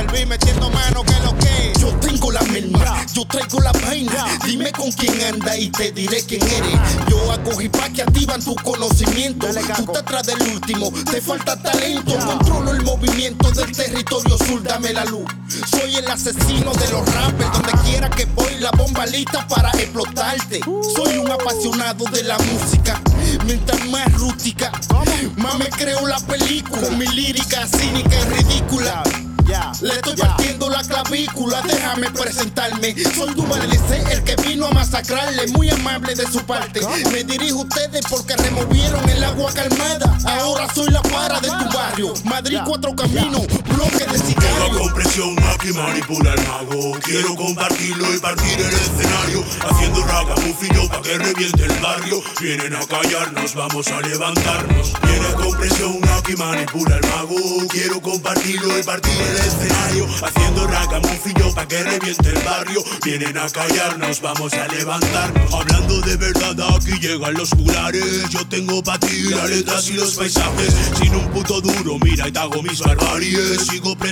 volví metiendo mano que lo que. Yo tengo la merma, yo traigo la vaina. Dime con quién anda y te diré quién eres. Yo hago hip hop que activan tu conocimiento. Tú estás atrás del último, te falta talento. Controlo el movimiento del territorio sur, dame la luz. Soy el asesino de los rappers. Donde quiera que voy, la bomba lista para explotarte. Soy un apasionado de la música. Mientras más rústica, más me creo la película. Con mi lírica cínica y ridícula. Le estoy partiendo la clavícula, déjame presentarme. Soy Duvalece, el que vino a masacrarle. Muy amable de su parte. Me dirijo a ustedes porque removieron el agua calmada. Ahora soy la para de tu barrio. Madrid, Cuatro Caminos, bloque de sicarios. Tengo compresión, aquí manipula el mago. Quiero compartirlo y partir el escenario. Haciendo ragamuffin pa' que reviente el barrio. Vienen a callarnos, vamos a levantarnos. Tiene compresión, aquí manipula el mago. Quiero compartirlo y partir el escenario. Haciendo ragamuffin pa' que reviente el barrio. Vienen a callarnos, vamos a levantarnos. Hablando de verdad, aquí llegan los juglares. Yo tengo pa' ti las letras y los paisajes. Sin un puto duro, mira y te hago mis barbaries. Sigo